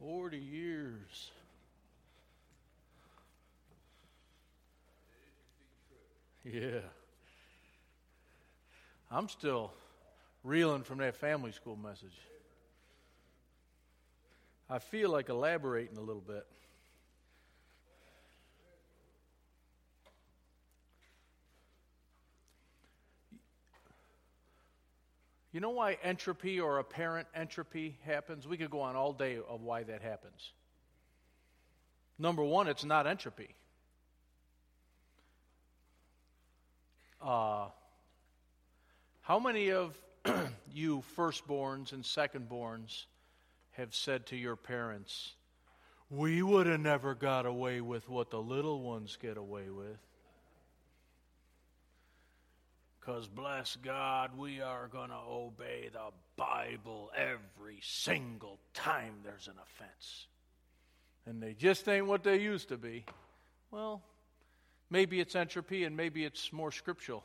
40 years. Yeah. I'm still reeling from that family school message. I feel like elaborating a little bit. You know why entropy or apparent entropy happens? We could go on all day of why that happens. Number one, it's not entropy. How many of you firstborns and secondborns have said to your parents, "We would have never got away with what the little ones get away with"? Because, bless God, we are going to obey the Bible every single time there's an offense. And they just ain't what they used to be. Well, maybe it's entropy and maybe it's more scriptural.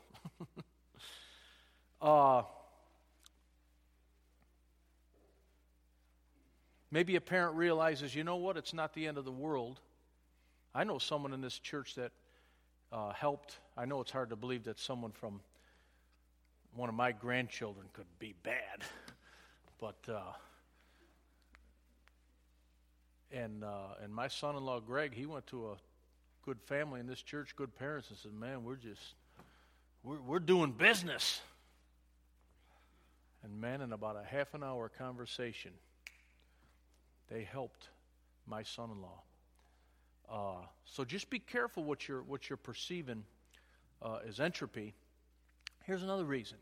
Maybe a parent realizes, you know what, it's not the end of the world. I know someone in this church that helped. I know it's hard to believe that someone from one of my grandchildren could be bad, but and my son-in-law Greg, he went to a good family in this church, good parents, and said, "Man, we're doing business." And man, in about a half an hour conversation, they helped my son-in-law. So just be careful what you're perceiving as entropy. Here's another reason.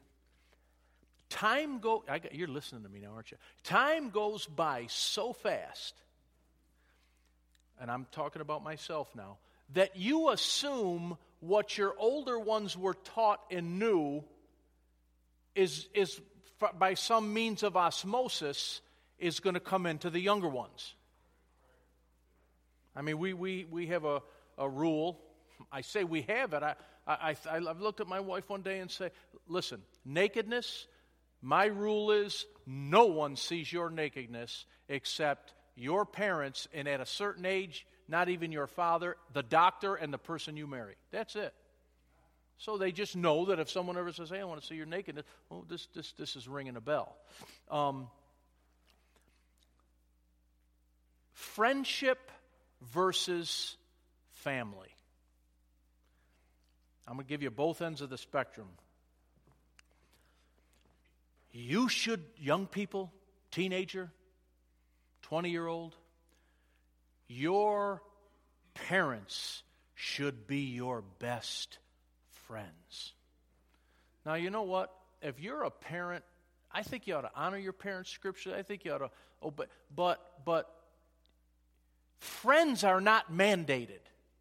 You're listening to me now, aren't you? Time goes by so fast, and I'm talking about myself now, that you assume what your older ones were taught and knew is by some means of osmosis is going to come into the younger ones. I mean, we have a rule. I say we have it. I've looked at my wife one day and say, "Listen, nakedness, my rule is no one sees your nakedness except your parents, and at a certain age, not even your father, the doctor, and the person you marry. That's it." So they just know that if someone ever says, "Hey, I want to see your nakedness," oh, this is ringing a bell. Friendship versus family. I'm going to give you both ends of the spectrum. You should, young people, teenager, 20-year-old, your parents should be your best friends. Now, you know what? If you're a parent, I think you ought to honor your parents scripturally. I think you ought to obey. But friends are not mandated.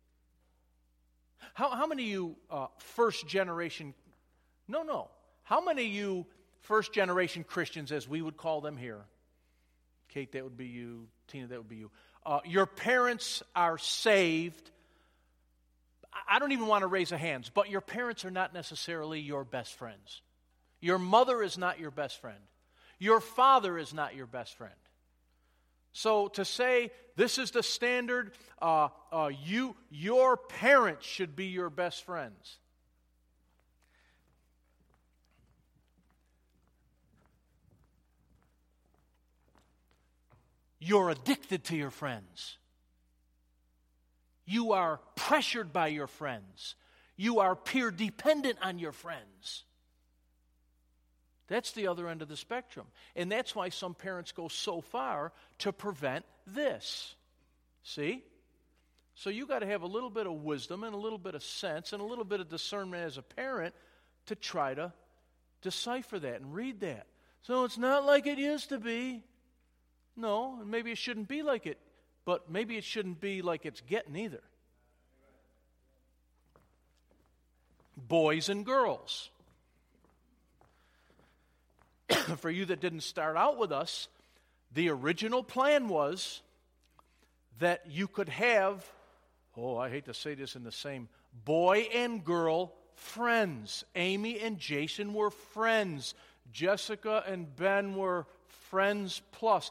How many of you first generation? No. How many of you first generation Christians, as we would call them here? Kate, that would be you. Tina, that would be you. Your parents are saved. I don't even want to raise a hands, but your parents are not necessarily your best friends. Your mother is not your best friend. Your father is not your best friend. So to say this is the standard, your parents should be your best friends. You're addicted to your friends. You are pressured by your friends. You are peer dependent on your friends. That's the other end of the spectrum. And that's why some parents go so far to prevent this. See? So you got to have a little bit of wisdom and a little bit of sense and a little bit of discernment as a parent to try to decipher that and read that. So it's not like it used to be. No, and maybe it shouldn't be like it, but maybe it shouldn't be like it's getting either. Boys and girls. For you that didn't start out with us, the original plan was that you could have, I hate to say this in the same, boy and girl friends. Amy and Jason were friends. Jessica and Ben were friends plus,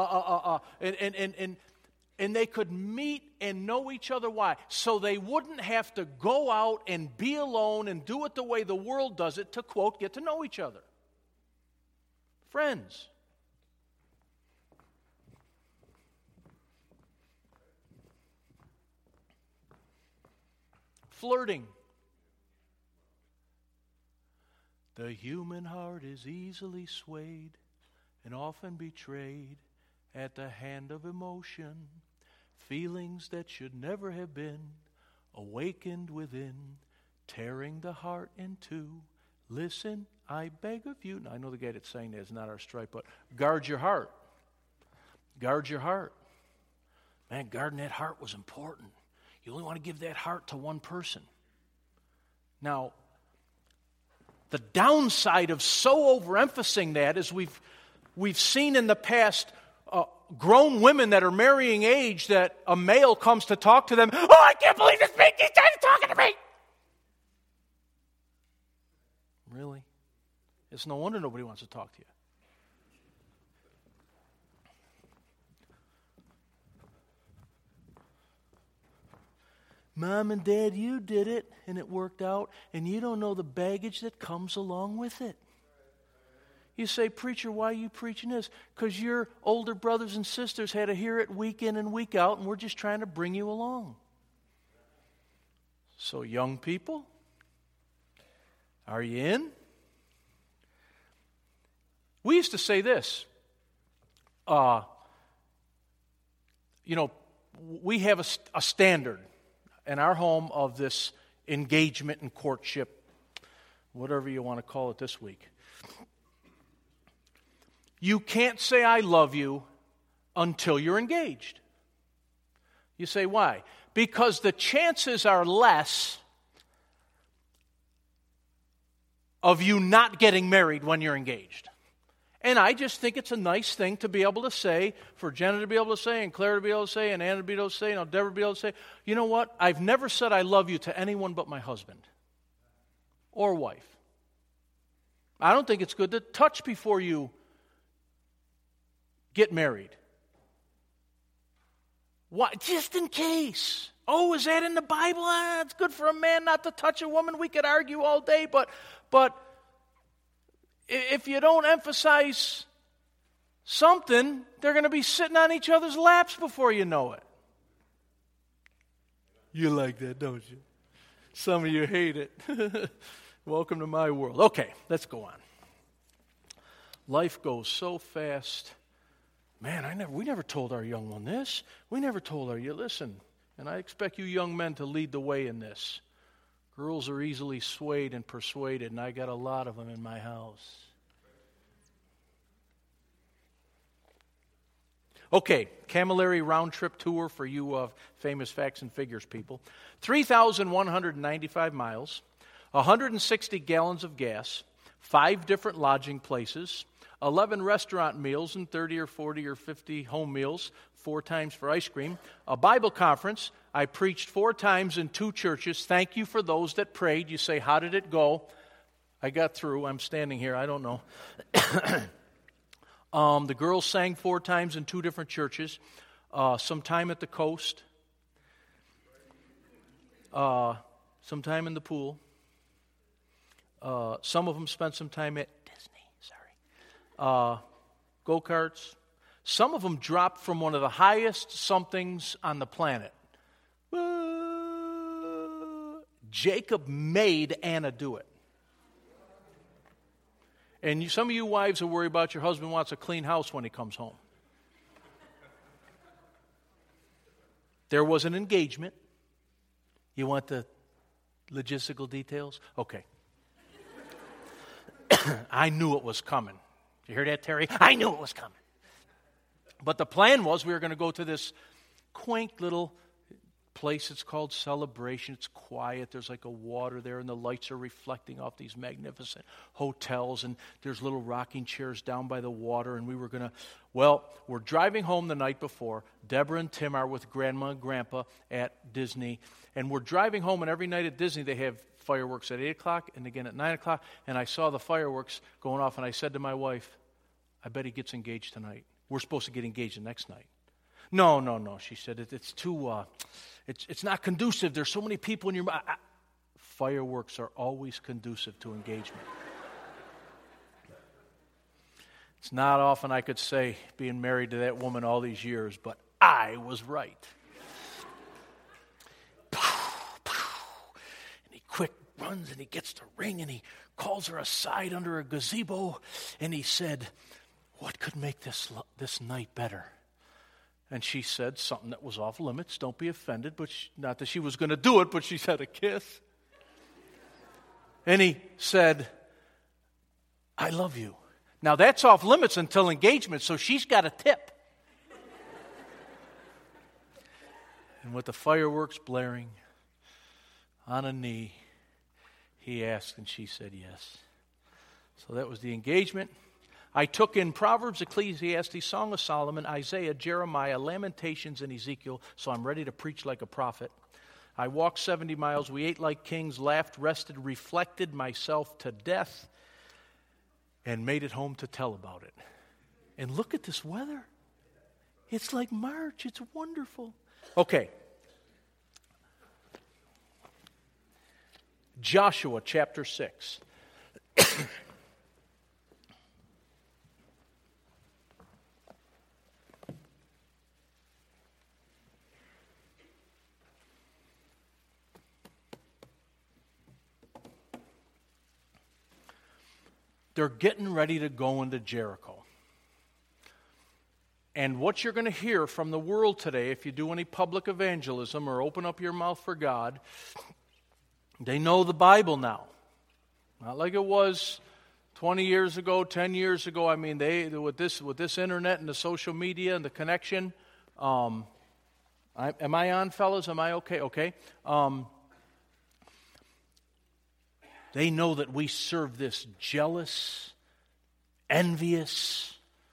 and they could meet and know each other. Why? So they wouldn't have to go out and be alone and do it the way the world does it to, quote, get to know each other. Friends. Flirting. The human heart is easily swayed and often betrayed at the hand of emotion. Feelings that should never have been awakened within, tearing the heart in two. Listen, I beg of you. Now, I know the guy that's saying that is not our stripe, but guard your heart. Guard your heart. Man, guarding that heart was important. You only want to give that heart to one person. Now, the downside of so overemphasizing that is we've seen in the past grown women that are marrying age that a male comes to talk to them. Oh, I can't believe this man keeps talking to me. Really? It's no wonder nobody wants to talk to you. Mom and Dad, you did it, and it worked out, and you don't know the baggage that comes along with it. You say, preacher, why are you preaching this? Because your older brothers and sisters had to hear it week in and week out, and we're just trying to bring you along. So young people, are you in? We used to say this. We have a standard in our home of this engagement and courtship, whatever you want to call it this week. You can't say I love you until you're engaged. You say, why? Because the chances are less of you not getting married when you're engaged. And I just think it's a nice thing to be able to say, for Jenna to be able to say, and Claire to be able to say, and Anna to be able to say, and Deborah to be able to say, you know what? I've never said I love you to anyone but my husband or wife. I don't think it's good to touch before you get married. Why? Just in case. Oh, is that in the Bible? It's good for a man not to touch a woman. We could argue all day, but if you don't emphasize something, they're going to be sitting on each other's laps before you know it. You like that, don't you? Some of you hate it. Welcome to my world. Okay, let's go on. Life goes so fast. Man, we never told our young one this. We never told her, listen, and I expect you young men to lead the way in this. Girls are easily swayed and persuaded, and I got a lot of them in my house. Okay, Camilleri round trip tour for you famous facts and figures people. 3,195 miles, 160 gallons of gas, 5 different lodging places, 11 restaurant meals and 30 or 40 or 50 home meals, 4 times for ice cream, a Bible conference. I preached 4 times in 2 churches. Thank you for those that prayed. You say, how did it go? I got through. I'm standing here. I don't know. The girls sang 4 times in 2 different churches. Some time at the coast. Some time in the pool. Some of them spent some time at go-karts. Some of them dropped from one of the highest somethings on the planet. Jacob made Anna do it. And some of you wives are worried about your husband wants a clean house when he comes home. There was an engagement. You want the logistical details? Okay. I knew it was coming. You hear that, Terry? I knew it was coming. But the plan was we were going to go to this quaint little place. It's called Celebration. It's quiet. There's like a water there, and the lights are reflecting off these magnificent hotels, and there's little rocking chairs down by the water, and we were going to, we're driving home the night before. Deborah and Tim are with Grandma and Grandpa at Disney, and we're driving home, and every night at Disney they have fireworks at 8 o'clock and again at 9 o'clock, and I saw the fireworks going off, and I said to my wife, I bet he gets engaged tonight. We're supposed to get engaged the next night. No, she said. It's too, it's not conducive. There's so many people in your mind. Fireworks are always conducive to engagement. It's not often I could say, being married to that woman all these years, but I was right. And he quick runs and he gets the ring and he calls her aside under a gazebo and he said, "What could make this night better?" And she said something that was off limits. Don't be offended, but not that she was going to do it, but she said, "A kiss." And he said, "I love you." Now that's off limits until engagement, so she's got a tip. And with the fireworks blaring, on a knee, he asked and she said yes. So that was the engagement. I took in Proverbs, Ecclesiastes, Song of Solomon, Isaiah, Jeremiah, Lamentations, and Ezekiel, so I'm ready to preach like a prophet. I walked 70 miles, we ate like kings, laughed, rested, reflected myself to death, and made it home to tell about it. And look at this weather. It's like March. It's wonderful. Okay. Joshua chapter 6. They're getting ready to go into Jericho. And what you're going to hear from the world today, if you do any public evangelism or open up your mouth for God, they know the Bible now. Not like it was 20 years ago, 10 years ago. I mean, they with this internet and the social media and the connection. Am I on, fellas? Am I okay? Okay. They know that we serve this jealous, envious,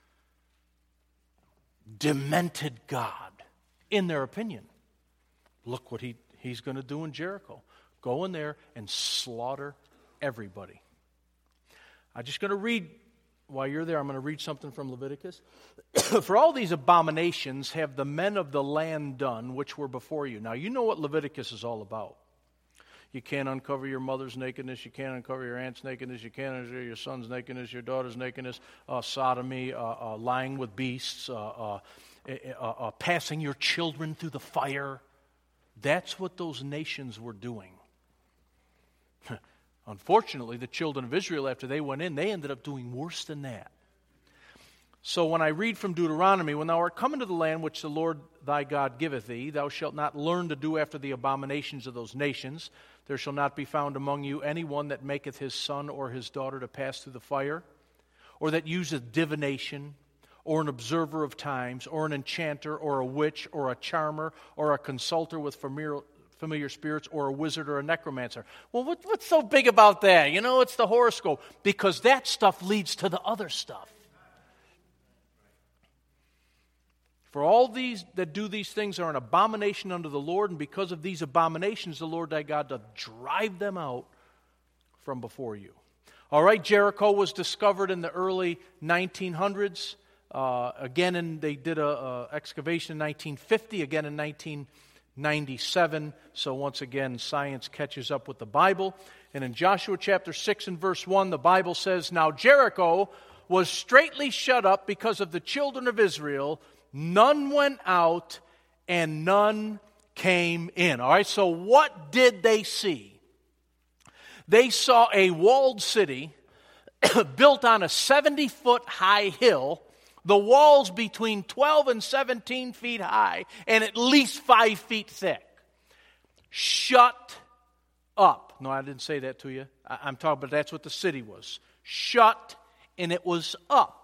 demented God, in their opinion. Look what he's going to do in Jericho. Go in there and slaughter everybody. I'm just going to read, while you're there, I'm going to read something from Leviticus. For all these abominations have the men of the land done, which were before you. Now, you know what Leviticus is all about. You can't uncover your mother's nakedness. You can't uncover your aunt's nakedness. You can't uncover your son's nakedness, your daughter's nakedness, sodomy, lying with beasts, passing your children through the fire. That's what those nations were doing. Unfortunately, the children of Israel, after they went in, they ended up doing worse than that. So when I read from Deuteronomy, when thou art come into the land which the Lord thy God giveth thee, thou shalt not learn to do after the abominations of those nations. There shall not be found among you any one that maketh his son or his daughter to pass through the fire, or that useth divination, or an observer of times, or an enchanter, or a witch, or a charmer, or a consulter with familiar spirits, or a wizard, or a necromancer. Well, what's so big about that? You know, it's the horoscope. Because that stuff leads to the other stuff. For all these that do these things are an abomination unto the Lord, and because of these abominations, the Lord thy God doth drive them out from before you. All right, Jericho was discovered in the early 1900s. They did an excavation in 1950, again in 1997. So once again, science catches up with the Bible. And in Joshua chapter 6 and verse 1, the Bible says, Now Jericho was straitly shut up because of the children of Israel. None went out and none came in. All right, so what did they see? They saw a walled city built on a 70-foot high hill, the walls between 12 and 17 feet high, and at least 5 feet thick. Shut up. No, I didn't say that to you. I'm talking about that's what the city was. Shut, and it was up.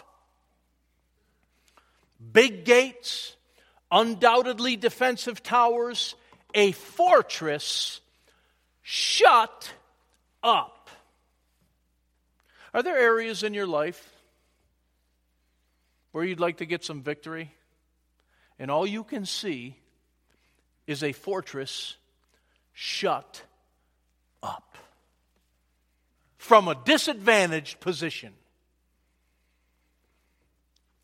Big gates, undoubtedly defensive towers, a fortress shut up. Are there areas in your life where you'd like to get some victory, and all you can see is a fortress shut up from a disadvantaged position?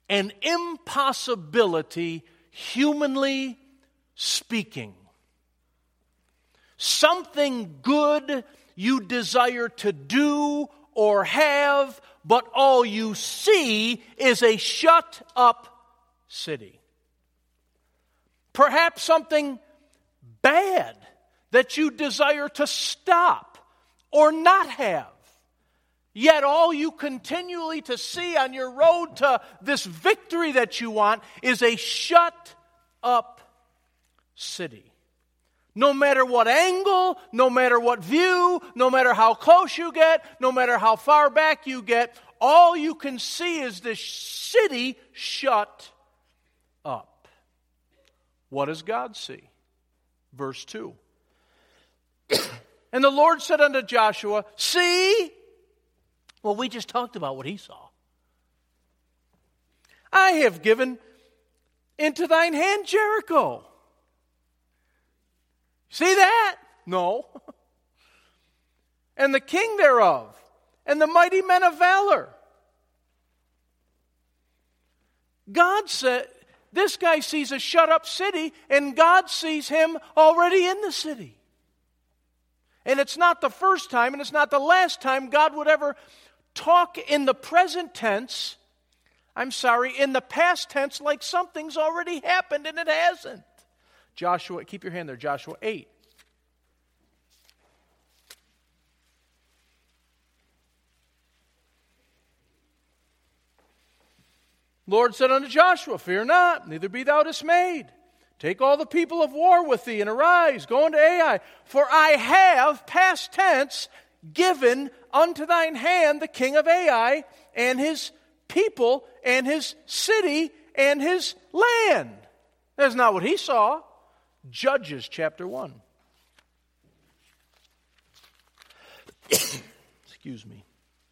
an impossibility, humanly speaking. Something good you desire to do or have, but all you see is a shut-up city. Perhaps something bad that you desire to stop or not have. Yet all you continually to see on your road to this victory that you want is a shut-up city. No matter what angle, no matter what view, no matter how close you get, no matter how far back you get, all you can see is this city shut up. What does God see? Verse 2. And the Lord said unto Joshua, see? Well, we just talked about what he saw. I have given into thine hand Jericho. See that? No. And the king thereof, and the mighty men of valor. God said, this guy sees a shut-up city, and God sees him already in the city. And it's not the first time, and it's not the last time God would ever talk in the present tense, in the past tense, like something's already happened, and it hasn't. Joshua, keep your hand there, Joshua 8. Lord said unto Joshua, fear not, neither be thou dismayed. Take all the people of war with thee, and arise, go unto Ai. For I have, past tense, given unto thine hand the king of Ai, and his people, and his city, and his land. That's not what he saw. Judges chapter 1. Excuse me.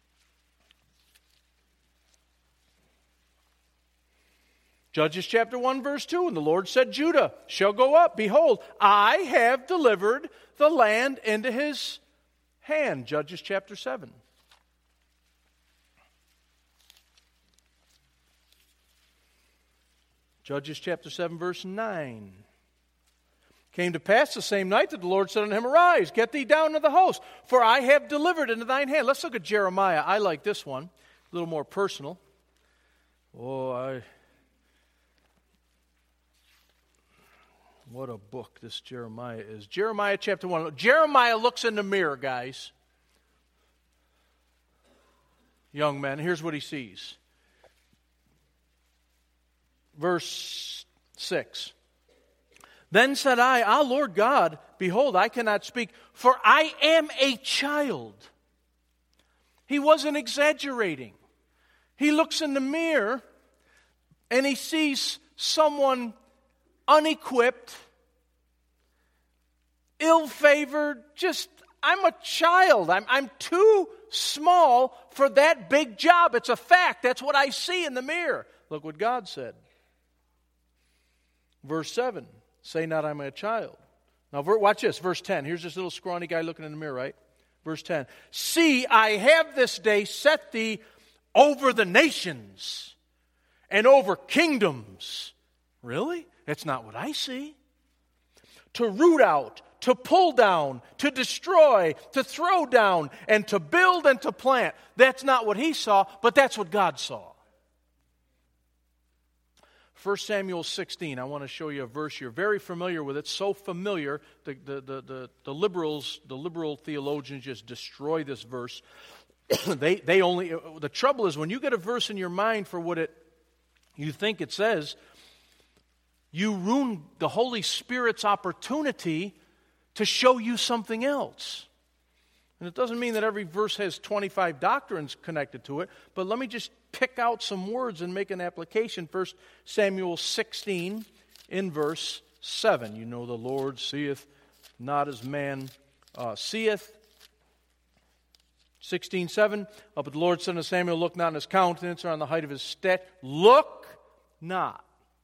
Judges chapter 1 verse 2, and the Lord said, Judah shall go up. Behold, I have delivered the land into his hand. Judges chapter 7. Judges chapter 7 verse 9. Came to pass the same night that the Lord said unto him, arise, get thee down to the host, for I have delivered into thine hand. Let's look at Jeremiah. I like this one. A little more personal. What a book this Jeremiah is. Jeremiah chapter 1. Jeremiah looks in the mirror, guys. Young men, here's what he sees. Verse 6. Then said I, Lord God, behold, I cannot speak, for I am a child. He wasn't exaggerating. He looks in the mirror and he sees someone unequipped, ill-favored, I'm a child. I'm too small for that big job. It's a fact. That's what I see in the mirror. Look what God said. Verse 7, say not I'm a child. Now watch this, verse 10. Here's this little scrawny guy looking in the mirror, right? Verse 10. See, I have this day set thee over the nations and over kingdoms. Really? That's not what I see. To root out, to pull down, to destroy, to throw down, and to build and to plant. That's not what he saw, but that's what God saw. 1 Samuel 16, I want to show you a verse. You're very familiar with it, so familiar, the liberal theologians just destroy this verse. The trouble is when you get a verse in your mind for what you think it says, you ruin the Holy Spirit's opportunity to show you something else. And it doesn't mean that every verse has 25 doctrines connected to it, but let me just pick out some words and make an application. 1 Samuel 16 in verse 7. You know the Lord seeth not as man seeth. 16:7. But the Lord said unto Samuel, look not on his countenance or on the height of his stature. Look not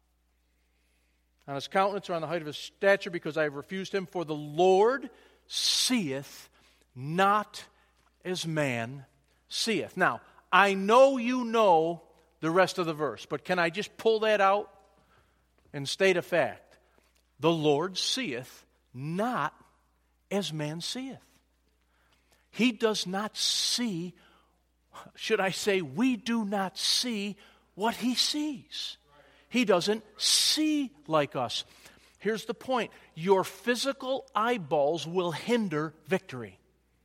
on his countenance or on the height of his stature, because I have refused him. For the Lord seeth not as man seeth. Now, I know you know the rest of the verse. But can I just pull that out and state a fact? The Lord seeth not as man seeth. He does not see, should I say, we do not see what He sees. He doesn't see like us. Here's the point. Your physical eyeballs will hinder victory.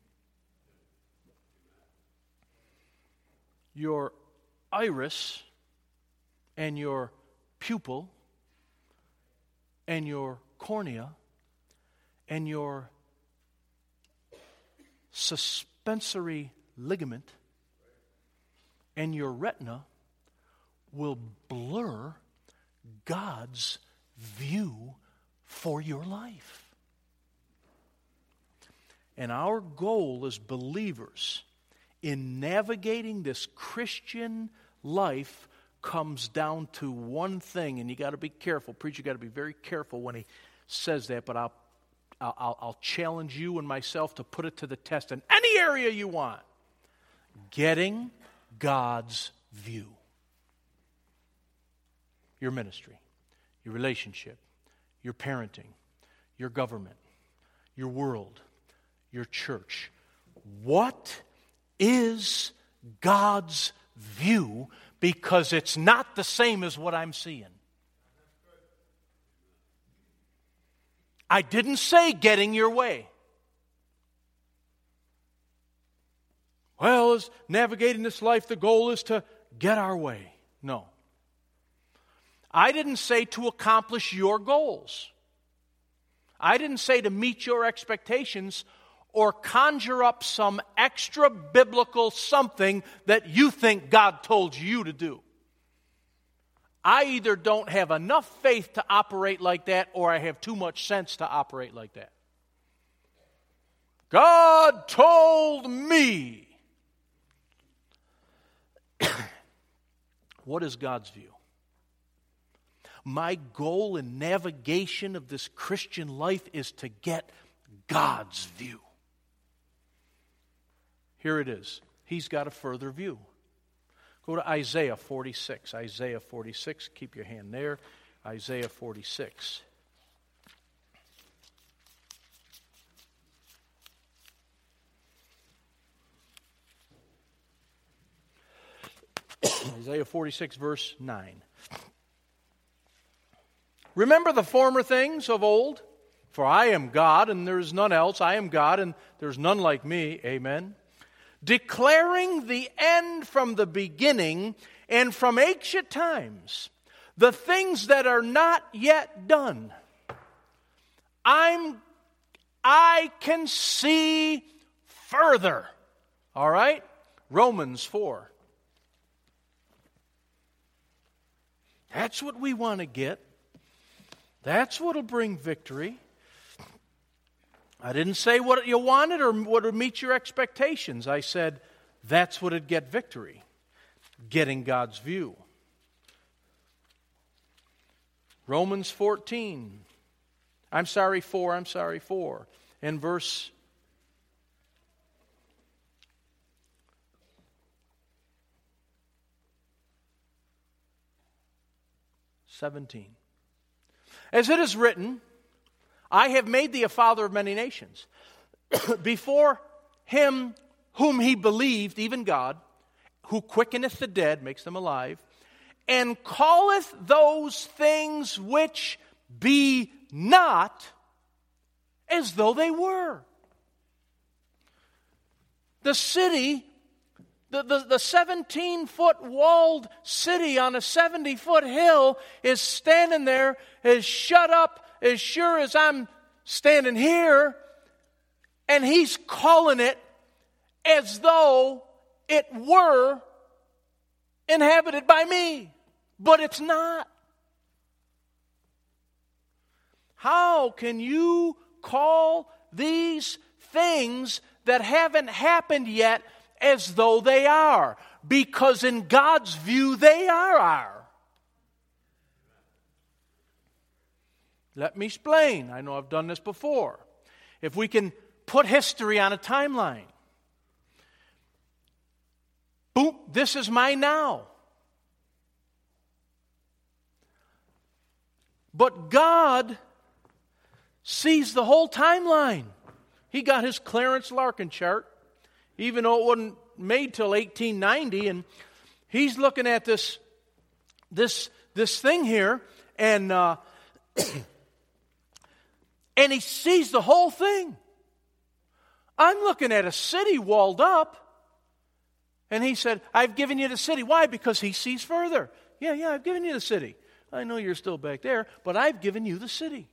Your iris and your pupil and your cornea and your suspensory ligament and your retina will blur God's view for your life. And our goal as believers in navigating this Christian life comes down to one thing, and you got to be careful. Preacher got to be very careful when he says that, but I'll challenge you and myself to put it to the test in any area you want. Getting God's view. Your ministry, your relationship, your parenting, your government, your world, your church. What is God's view? Because it's not the same as what I'm seeing. I didn't say getting your way. Well, as navigating this life, the goal is to get our way. No. I didn't say to accomplish your goals. I didn't say to meet your expectations or conjure up some extra biblical something that you think God told you to do. I either don't have enough faith to operate like that, or I have too much sense to operate like that. God told me. What is God's view? My goal in navigation of this Christian life is to get God's view. Here it is. He's got a further view. Go to Isaiah 46. Isaiah 46. Keep your hand there. Isaiah 46. Isaiah 46, verse 9. Remember the former things of old? For I am God, and there is none else. I am God, and there is none like me. Amen. Declaring the end from the beginning, and from ancient times, the things that are not yet done. I can see further. All right? Romans 4. That's what we want to get. That's what will bring victory. I didn't say what you wanted or what would meet your expectations. I said that's what would get victory. Getting God's view. Romans 14. 4. And verse 17. As it is written, I have made thee a father of many nations. Before him whom he believed, even God, who quickeneth the dead, makes them alive, and calleth those things which be not as though they were. The city, the 17-foot walled city on a 70-foot hill is standing there as shut up as sure as I'm standing here, and he's calling it as though it were inhabited by me. But it's not. How can you call these things that haven't happened yet as though they are? Because in God's view, they are. Let me explain. I know I've done this before. If we can put history on a timeline. Boom, this is my now. But God sees the whole timeline. He got his Clarence Larkin chart, even though it wasn't made till 1890, and he's looking at this thing here, and and he sees the whole thing. I'm looking at a city walled up, and he said, I've given you the city. Why? Because he sees further. Yeah, I've given you the city. I know you're still back there, but I've given you the city.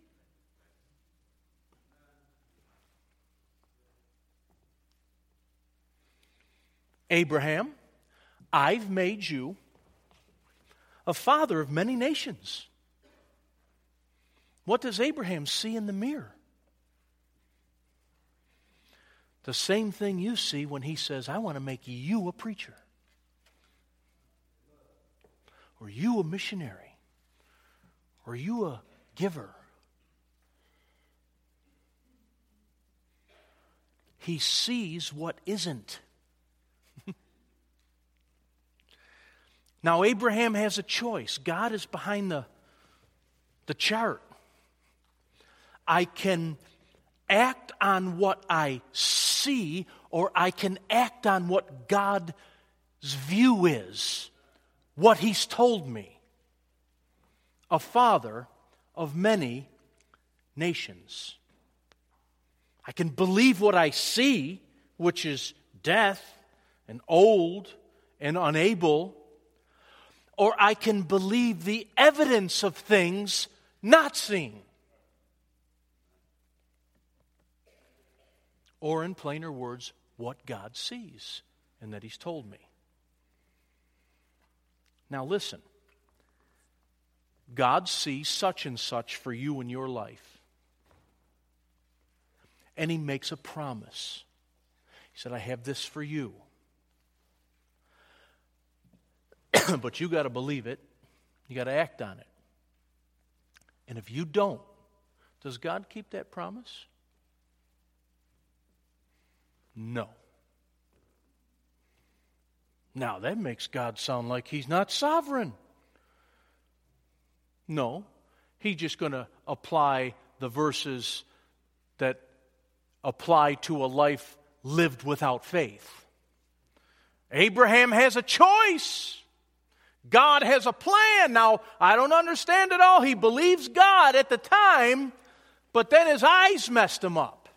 Abraham, I've made you a father of many nations. What does Abraham see in the mirror? The same thing you see when he says, I want to make you a preacher. Or you a missionary. Or you a giver. He sees what isn't. Now, Abraham has a choice. God is behind the chart. I can act on what I see, or I can act on what God's view is, what He's told me. A father of many nations. I can believe what I see, which is death and old and unable, or I can believe the evidence of things not seen. Or in plainer words, what God sees and that He's told me. Now listen. God sees such and such for you in your life. And He makes a promise. He said, I have this for you. But you got to believe it. You got to act on it. And if you don't, does God keep that promise? No. Now, that makes God sound like He's not sovereign. No. He's just going to apply the verses that apply to a life lived without faith. Abraham has a choice. God has a plan. Now, I don't understand it all. He believes God at the time, but then his eyes messed him up.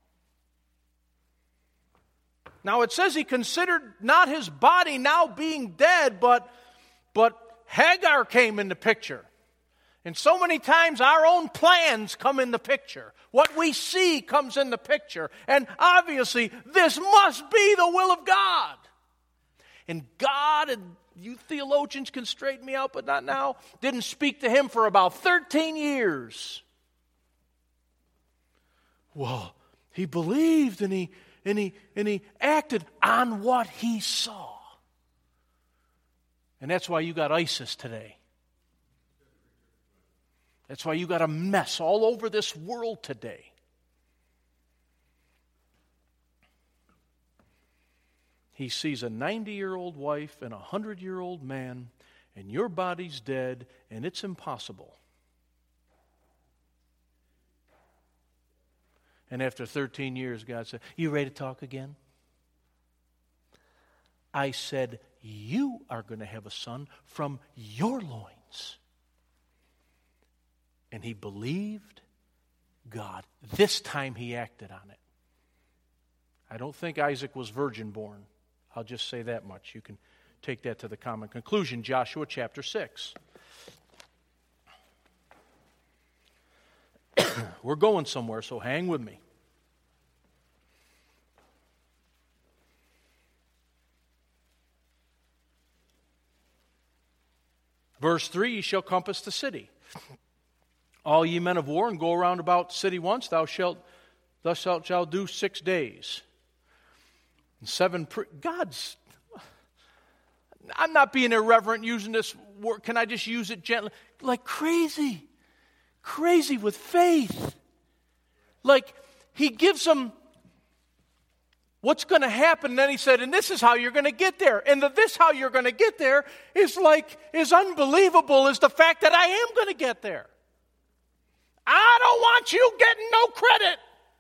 Now, it says he considered not his body now being dead, but Hagar came in the picture. And so many times our own plans come in the picture. What we see comes in the picture. And obviously, this must be the will of God. And God, and you theologians can straighten me out, but not now, didn't speak to him for about 13 years. Well, he believed and he acted on what he saw. And that's why you got ISIS today. That's why you got a mess all over this world today. He sees a 90-year-old wife and a 100-year-old man, and your body's dead, and it's impossible. And after 13 years, God said, you ready to talk again? I said, you are going to have a son from your loins. And he believed God. This time he acted on it. I don't think Isaac was virgin born. I'll just say that much. You can take that to the common conclusion. Joshua chapter 6. We're going somewhere, so hang with me. Verse 3, ye shall compass the city. All ye men of war, and go around about the city once, thus shalt do 6 days. And 7, God's, I'm not being irreverent using this word. Can I just use it gently? Like crazy with faith. Like he gives them what's going to happen. And then he said, and this is how you're going to get there. And this how you're going to get there is unbelievable is the fact that I am going to get there. don't want you getting no credit.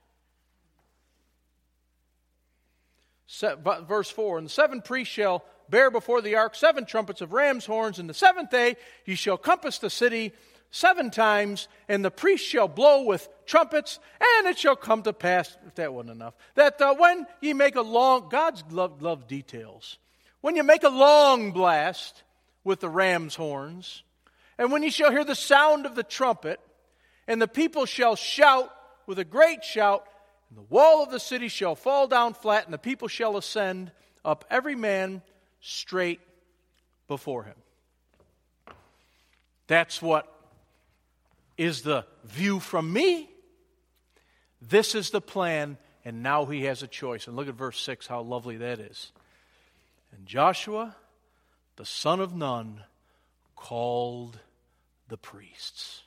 Verse 4, and the 7 priests shall bear before the ark 7 trumpets of ram's horns, and the 7th day ye shall compass the city 7 times, and the priest shall blow with trumpets, and it shall come to pass, if that wasn't enough, that when ye make a long, God's love details, when you make a long blast with the ram's horns, and when ye shall hear the sound of the trumpet, and the people shall shout with a great shout, and the wall of the city shall fall down flat, and the people shall ascend up every man straight before him. That's what is the view from me. This is the plan, and now he has a choice. And look at verse 6, how lovely that is. And Joshua, the son of Nun, called the priests.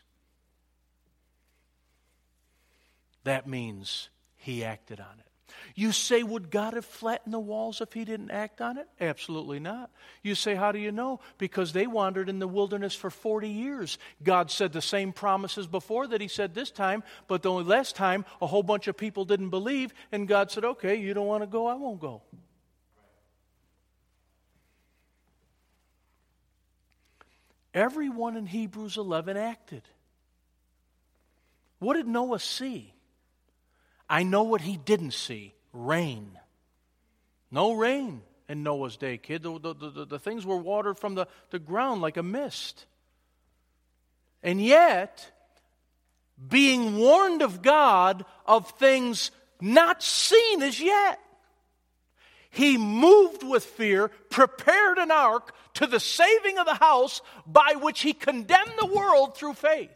That means he acted on it. You say, would God have flattened the walls if he didn't act on it? Absolutely not. You say, how do you know? Because they wandered in the wilderness for 40 years. God said the same promises before that he said this time, but the only last time a whole bunch of people didn't believe, and God said, okay, you don't want to go, I won't go. Everyone in Hebrews 11 acted. What did Noah see? I know what he didn't see. Rain. No rain in Noah's day, kid. The things were watered from the ground like a mist. And yet, being warned of God of things not seen as yet, he moved with fear, prepared an ark to the saving of the house by which he condemned the world through faith.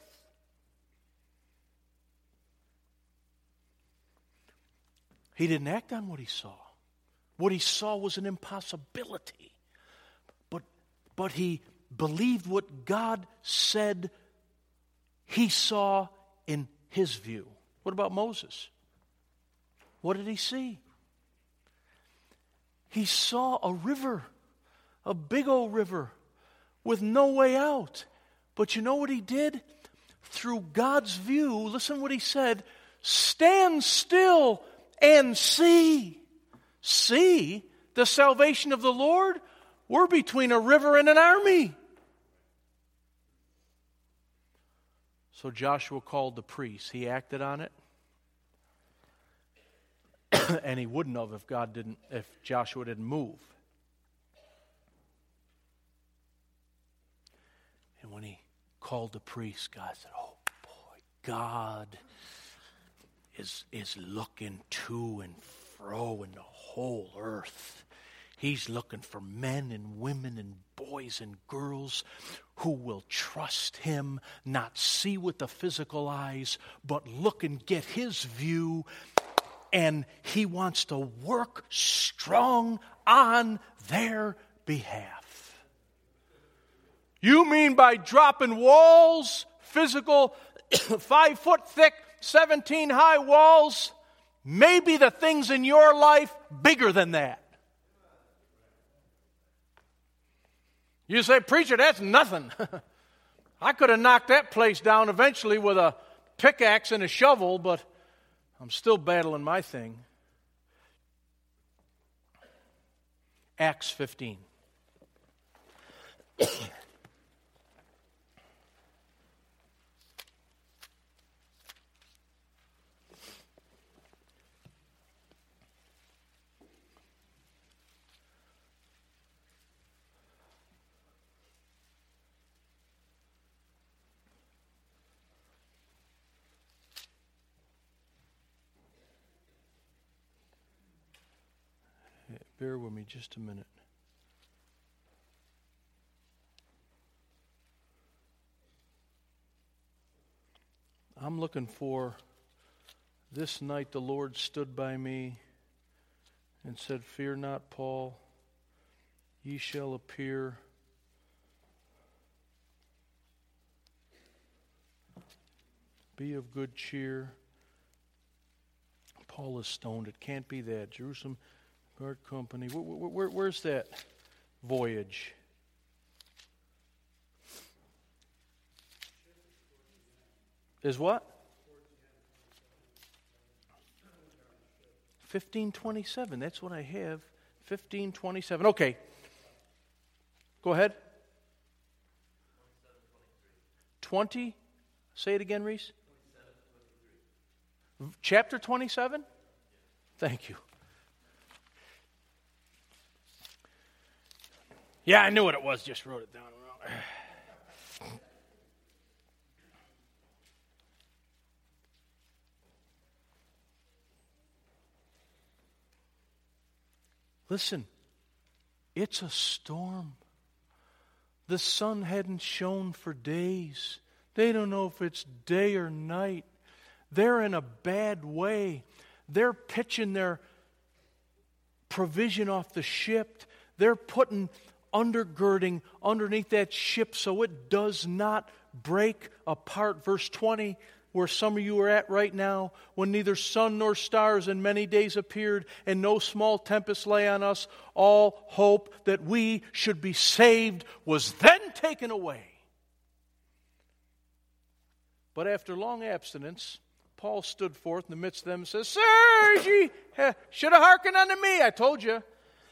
He didn't act on what he saw. What he saw was an impossibility. But he believed what God said he saw in his view. What about Moses? What did he see? He saw a river, a big old river, with no way out. But you know what he did? Through God's view, listen what he said, stand still and see. See the salvation of the Lord? We're between a river and an army. So Joshua called the priests. He acted on it. And he wouldn't have if Joshua didn't move. And when he called the priests, God said, oh boy, God is looking to and fro in the whole earth. He's looking for men and women and boys and girls who will trust him, not see with the physical eyes, but look and get his view. And he wants to work strong on their behalf. You mean by dropping walls, physical, 5 foot thick, 17 high walls? Maybe the things in your life bigger than that. You say, preacher, that's nothing. I could have knocked that place down eventually with a pickaxe and a shovel, but I'm still battling my thing. Acts 15. Bear with me just a minute. I'm looking for, this night the Lord stood by me and said, fear not, Paul, ye shall appear. Be of good cheer. Paul is stoned. It can't be that. Jerusalem Guard Company. Where's that voyage? Is what? 15:27. That's what I have. 15:27. Okay. Go ahead. 20. Say it again, Reese. Chapter 27? Thank you. Yeah, I knew what it was. Just wrote it down wrong. Listen, it's a storm. The sun hadn't shone for days. They don't know if it's day or night. They're in a bad way. They're pitching their provision off the ship. They're putting undergirding underneath that ship so it does not break apart. Verse 20, where some of you are at right now, when neither sun nor stars in many days appeared, and no small tempest lay on us, all hope that we should be saved was then taken away. But after long abstinence, Paul stood forth in the midst of them and says, Sirs, ye should have hearkened unto me, I told you.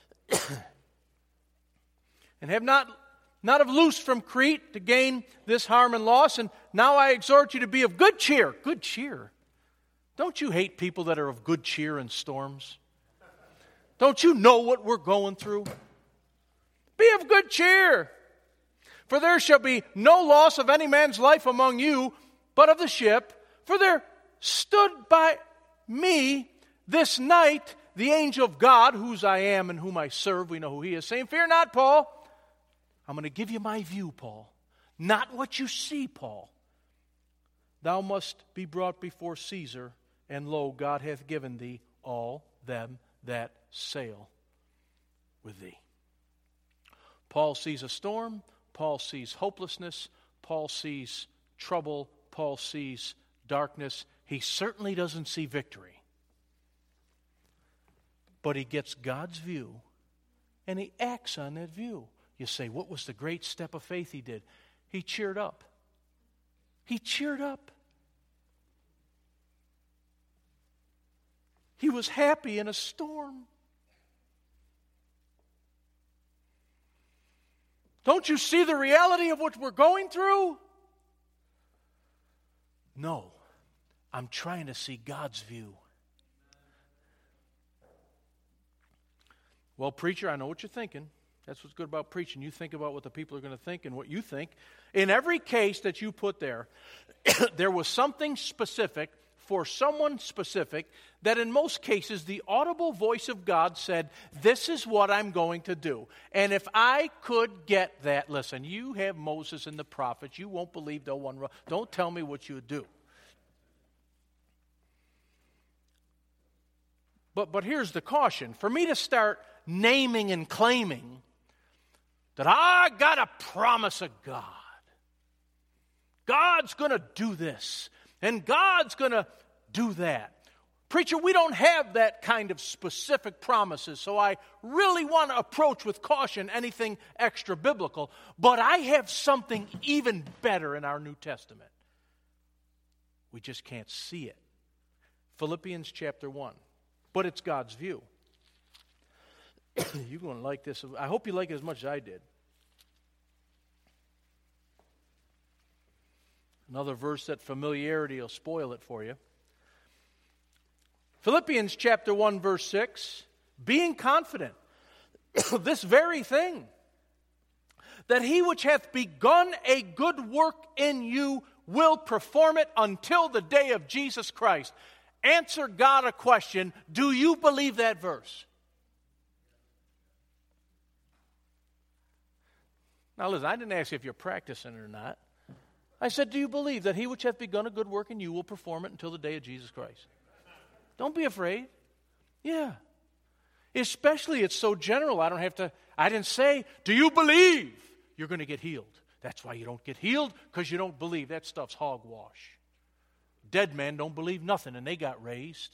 And have not have loosed from Crete to gain this harm and loss, and now I exhort you to be of good cheer. Good cheer? Don't you hate people that are of good cheer in storms? Don't you know what we're going through? Be of good cheer, for there shall be no loss of any man's life among you, but of the ship. For there stood by me this night the angel of God, whose I am and whom I serve. We know who he is, saying, Fear not, Paul. I'm going to give you my view, Paul. Not what you see, Paul. Thou must be brought before Caesar, and lo, God hath given thee all them that sail with thee. Paul sees a storm. Paul sees hopelessness. Paul sees trouble. Paul sees darkness. He certainly doesn't see victory. But he gets God's view, and he acts on that view. You say, what was the great step of faith he did? He cheered up. He cheered up. He was happy in a storm. Don't you see the reality of what we're going through? No. I'm trying to see God's view. Well, preacher, I know what you're thinking. That's what's good about preaching. You think about what the people are going to think and what you think. In every case that you put there, there was something specific for someone specific that in most cases the audible voice of God said, this is what I'm going to do. And if I could get that, listen, you have Moses and the prophets. You won't believe no one. Don't tell me what you would do. But here's the caution. For me to start naming and claiming that I got a promise of God. God's going to do this, and God's going to do that. Preacher, we don't have that kind of specific promises, so I really want to approach with caution anything extra biblical. But I have something even better in our New Testament. We just can't see it. Philippians chapter 1. But it's God's view. You're going to like this. I hope you like it as much as I did. Another verse that familiarity will spoil it for you. Philippians chapter 1, verse 6. Being confident of this very thing, that he which hath begun a good work in you will perform it until the day of Jesus Christ. Answer God a question. Do you believe that verse? Now listen, I didn't ask you if you're practicing it or not. I said, do you believe that he which hath begun a good work in you will perform it until the day of Jesus Christ? Don't be afraid. Yeah. Especially it's so general. I didn't say, do you believe you're going to get healed? That's why you don't get healed, because you don't believe. That stuff's hogwash. Dead men don't believe nothing, and they got raised.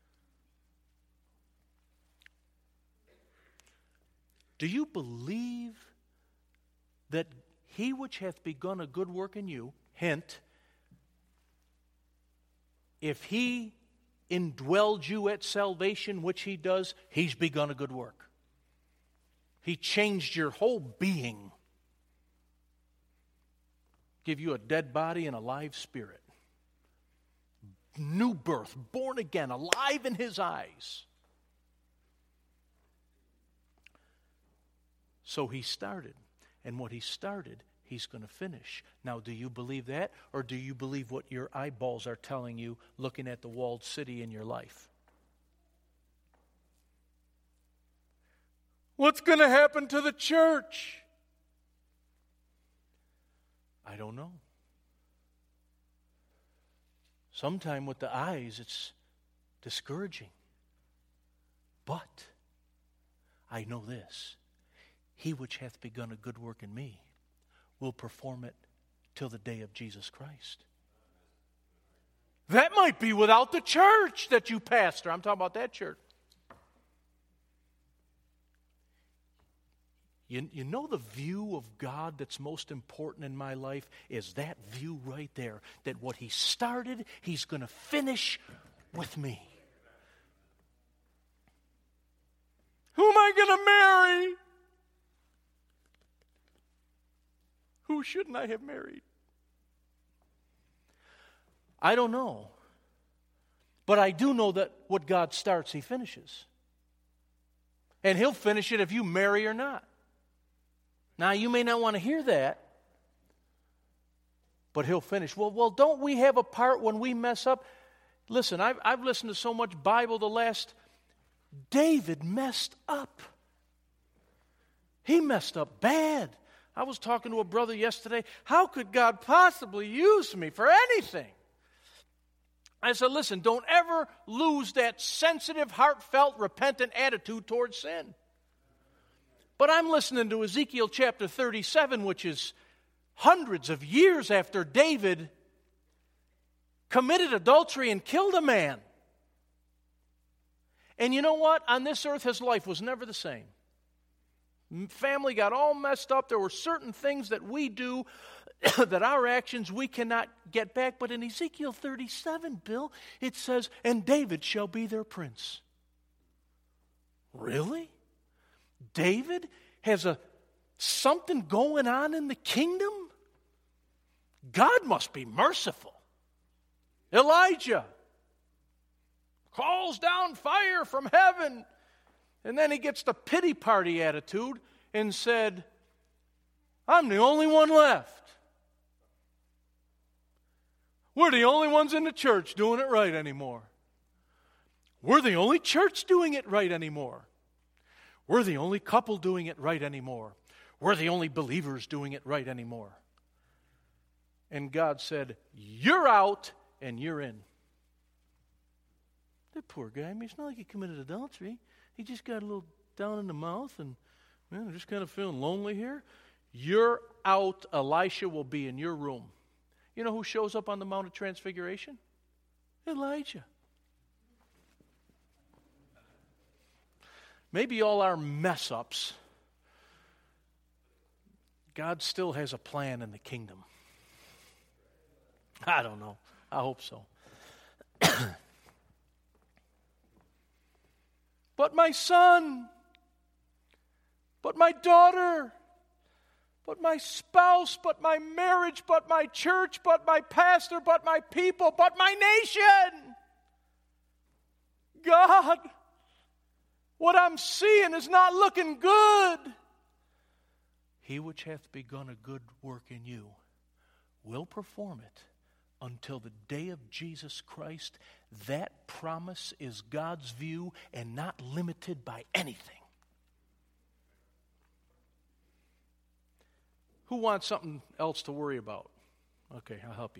Do you believe that he which hath begun a good work in you, hint, if he indwelled you at salvation, which He does, He's begun a good work. He changed your whole being. Give you a dead body and a live spirit. New birth, born again, alive in His eyes. So He started. And what He started, He's going to finish. Now, do you believe that? Or do you believe what your eyeballs are telling you looking at the walled city in your life? What's going to happen to the church? I don't know. Sometimes with the eyes, it's discouraging. But I know this. He which hath begun a good work in me will perform it till the day of Jesus Christ. That might be without the church that you pastor. I'm talking about that church. You know the view of God that's most important in my life is that view right there. That what He started, He's going to finish with me. Who am I going to marry? Who shouldn't I have married? I don't know. But I do know that what God starts, He finishes. And He'll finish it if you marry or not. Now, you may not want to hear that, but He'll finish. Well, don't we have a part when we mess up? Listen, I've listened to so much Bible the last... David messed up. He messed up bad. I was talking to a brother yesterday. How could God possibly use me for anything? I said, listen, don't ever lose that sensitive, heartfelt, repentant attitude towards sin. But I'm listening to Ezekiel chapter 37, which is hundreds of years after David committed adultery and killed a man. And you know what? On this earth, his life was never the same. Family got all messed up. There were certain things that we do that our actions we cannot get back. But in Ezekiel 37, Bill, it says, and David shall be their prince. Really? David has something going on in the kingdom? God must be merciful. Elijah calls down fire from heaven. And then he gets the pity party attitude and said, I'm the only one left. We're the only ones in the church doing it right anymore. We're the only church doing it right anymore. We're the only couple doing it right anymore. We're the only believers doing it right anymore. And God said, you're out and you're in. That poor guy, I mean, it's not like he committed adultery. He just got a little down in the mouth and, man, I'm just kind of feeling lonely here. You're out. Elisha will be in your room. You know who shows up on the Mount of Transfiguration? Elijah. Maybe all our mess-ups, God still has a plan in the kingdom. I don't know. I hope so. But my son, but my daughter, but my spouse, but my marriage, but my church, but my pastor, but my people, but my nation. God, what I'm seeing is not looking good. He which hath begun a good work in you will perform it until the day of Jesus Christ. That promise is God's view and not limited by anything. Who wants something else to worry about? Okay, I'll help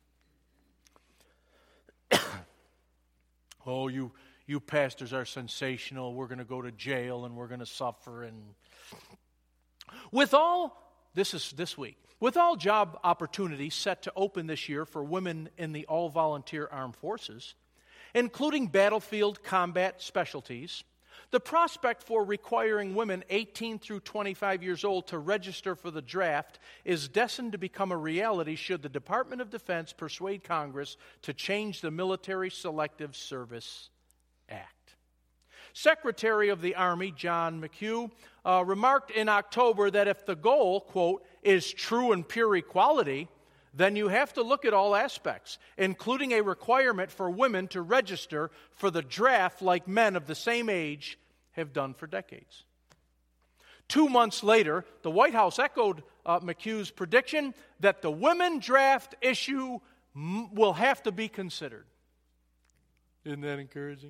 you. Oh, you pastors are sensational. We're going to go to jail and we're going to suffer. And with all, this is this week, with all job opportunities set to open this year for women in the all-volunteer armed forces, including battlefield combat specialties, The prospect for requiring women 18 through 25 years old to register for the draft is destined to become a reality should the Department of Defense persuade Congress to change the Military Selective Service Act. Secretary of the Army, John McHugh, remarked in October that if the goal, quote, is true and pure equality, then you have to look at all aspects, including a requirement for women to register for the draft like men of the same age have done for decades. 2 months later, the White House echoed McHugh's prediction that the women draft issue will have to be considered. Isn't that encouraging?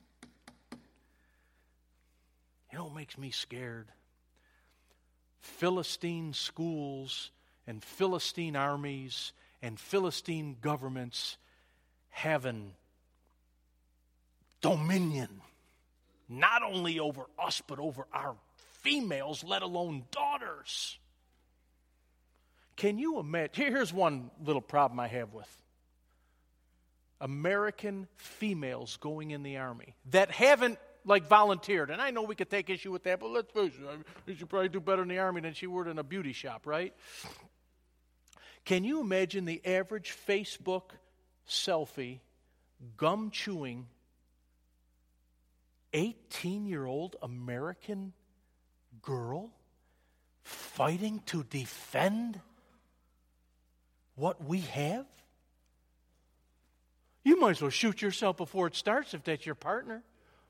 You know what makes me scared? Philistine schools and Philistine armies and Philistine governments having dominion, not only over us, but over our females, let alone daughters. Can you imagine? Here's one little problem I have with American females going in the army that haven't volunteered. And I know we could take issue with that, but let's face it, you should probably do better in the army than she would in a beauty shop, right? Can you imagine the average Facebook selfie, gum-chewing, 18-year-old American girl fighting to defend what we have? You might as well shoot yourself before it starts if that's your partner.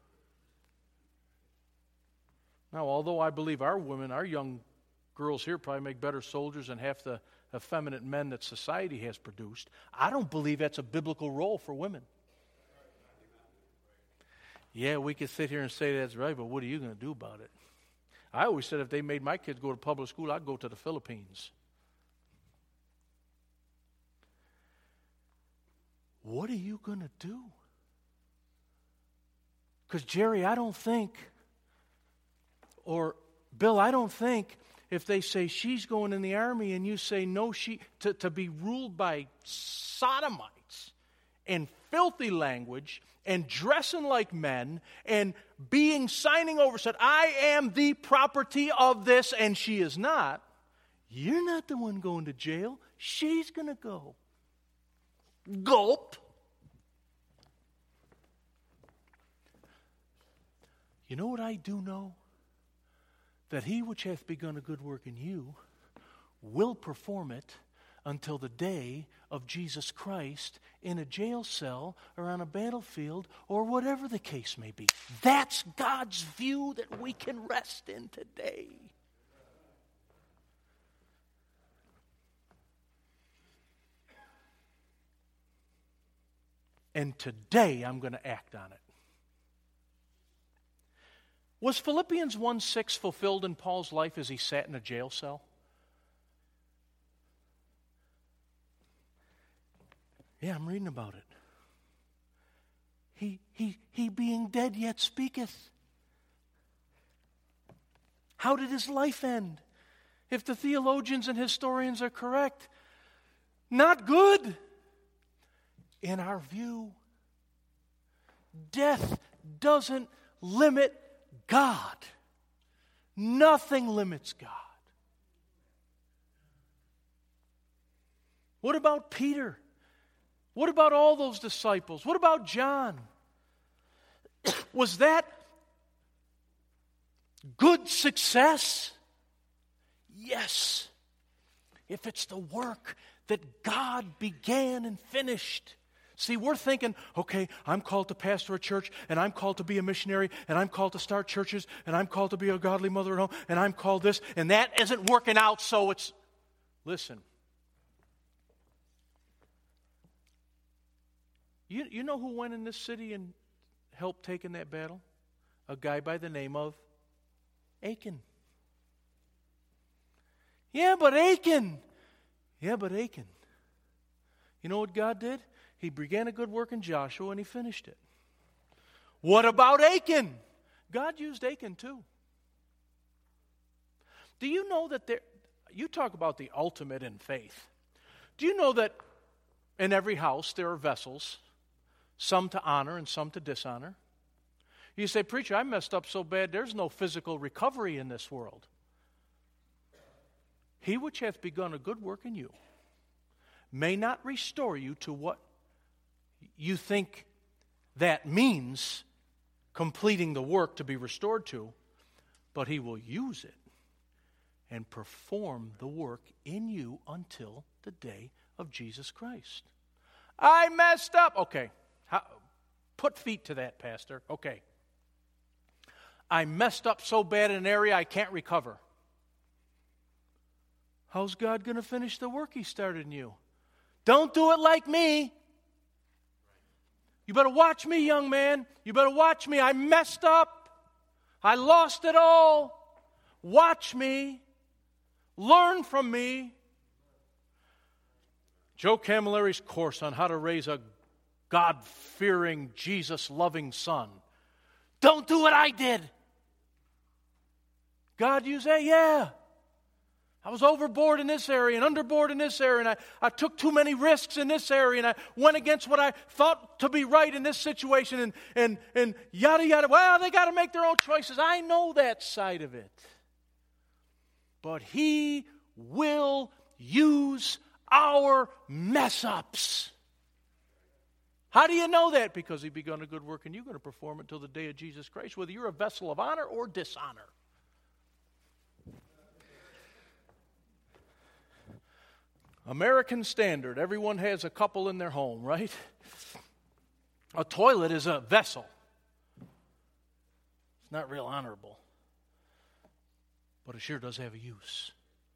Now, although I believe our women, our young girls here probably make better soldiers than half the effeminate men that society has produced, I don't believe that's a biblical role for women. Yeah, we could sit here and say that's right, but what are you going to do about it? I always said if they made my kids go to public school, I'd go to the Philippines. What are you going to do? Because, Jerry, I don't think, or Bill, I don't think if they say she's going in the army and you say no, to be ruled by sodomites and filthy language and dressing like men and signing over, said, I am the property of this, and she is not, you're not the one going to jail. She's going to go. Gulp. You know what I do know? That he which hath begun a good work in you will perform it until the day of Jesus Christ in a jail cell or on a battlefield or whatever the case may be. That's God's view that we can rest in today. And today I'm going to act on it. Was Philippians 1:6 fulfilled in Paul's life as he sat in a jail cell? Yeah, I'm reading about it. He being dead yet speaketh. How did his life end? If the theologians and historians are correct, not good. In our view, death doesn't limit God. Nothing limits God. What about Peter? What about all those disciples? What about John? Was that good success? Yes. If it's the work that God began and finished. See, we're thinking, okay, I'm called to pastor a church, and I'm called to be a missionary, and I'm called to start churches, and I'm called to be a godly mother at home, and I'm called this, and that isn't working out, so it's... Listen. You know who went in this city and helped taking that battle? A guy by the name of Achan. Yeah, but Achan. You know what God did? He began a good work in Joshua and he finished it. What about Achan? God used Achan too. Do you know that you talk about the ultimate in faith. Do you know that in every house there are vessels, some to honor and some to dishonor? You say, preacher, I messed up so bad, there's no physical recovery in this world. He which hath begun a good work in you may not restore you to what you think that means completing the work to be restored to, but he will use it and perform the work in you until the day of Jesus Christ. I messed up. Okay. Put feet to that, Pastor. Okay. I messed up so bad in an area I can't recover. How's God going to finish the work He started in you? Don't do it like me. You better watch me, young man. You better watch me. I messed up. I lost it all. Watch me. Learn from me. Joe Camilleri's course on how to raise a God-fearing, Jesus-loving son. Don't do what I did. God used that? Yeah. I was overboard in this area and underboard in this area, and I took too many risks in this area, and I went against what I thought to be right in this situation, and yada, yada. Well, they got to make their own choices. I know that side of it. But He will use our mess-ups. How do you know that? Because He begun a good work, and you're going to perform it till the day of Jesus Christ, whether you're a vessel of honor or dishonor. American standard, everyone has a couple in their home, right? A toilet is a vessel. It's not real honorable, but it sure does have a use.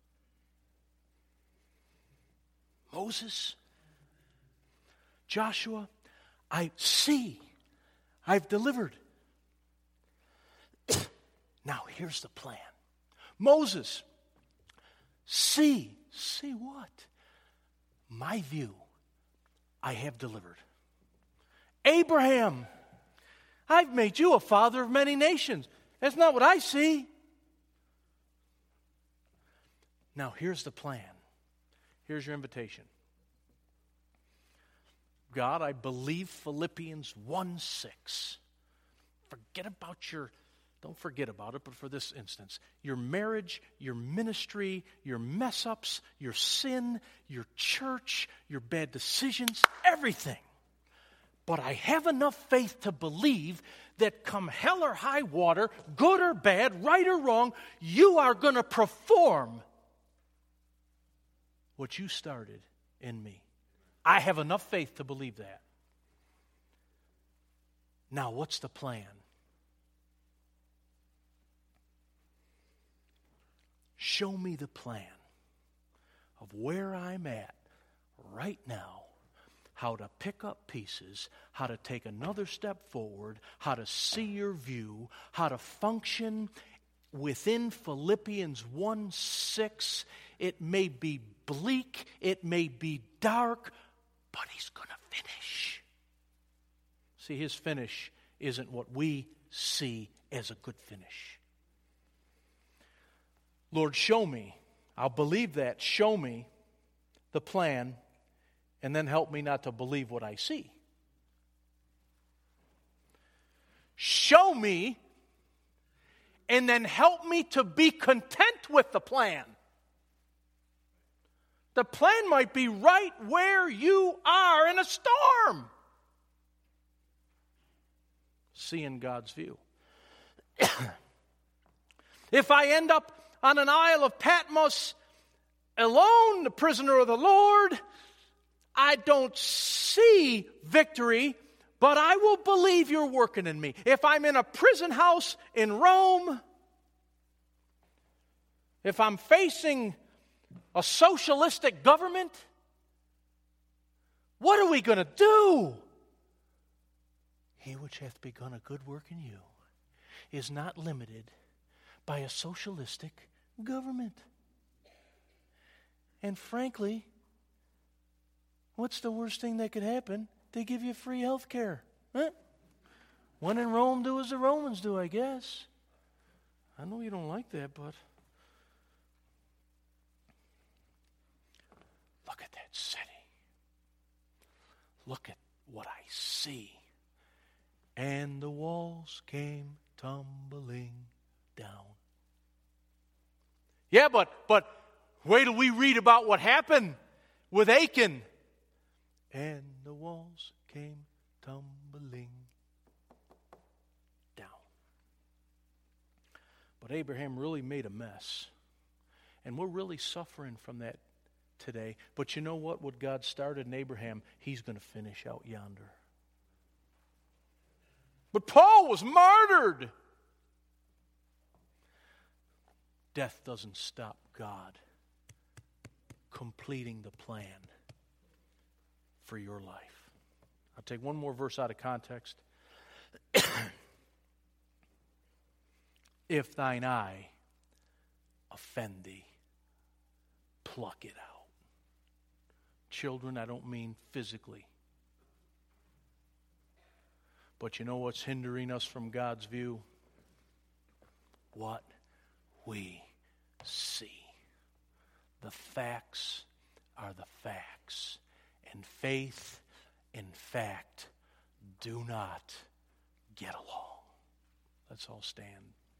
Moses, Joshua, I've delivered. Now here's the plan. Moses, see what? My view, I have delivered. Abraham, I've made you a father of many nations. That's not what I see. Now, here's the plan. Here's your invitation. God, I believe Philippians 1:6. Don't forget about it, but for this instance, your marriage, your ministry, your mess-ups, your sin, your church, your bad decisions, everything. But I have enough faith to believe that come hell or high water, good or bad, right or wrong, you are going to perform what you started in me. I have enough faith to believe that. Now, what's the plan? Show me the plan of where I'm at right now, how to pick up pieces, how to take another step forward, how to see your view, how to function within Philippians 1:6. It may be bleak, it may be dark, but He's going to finish. See, His finish isn't what we see as a good finish. Lord, show me. I'll believe that. Show me the plan, and then help me not to believe what I see. Show me, and then help me to be content with the plan. The plan might be right where you are in a storm. Seeing God's view. If I end up on an isle of Patmos, alone, the prisoner of the Lord, I don't see victory, but I will believe you're working in me. If I'm in a prison house in Rome, if I'm facing a socialistic government, what are we going to do? He which hath begun a good work in you is not limited by a socialistic government. And frankly, what's the worst thing that could happen? They give you free health care. Huh? When in Rome, do as the Romans do, I guess. I know you don't like that, but look at that city. Look at what I see. and the walls came tumbling down. Yeah, but wait till we read about what happened with Achan. And the walls came tumbling down. But Abraham really made a mess. And we're really suffering from that today. But you know what? What God started in Abraham, He's going to finish out yonder. But Paul was martyred. Death doesn't stop God completing the plan for your life. I'll take one more verse out of context. If thine eye offend thee, pluck it out. Children, I don't mean physically. But you know what's hindering us from God's view? What we see. The facts are the facts. And faith, in fact, do not get along. Let's all stand.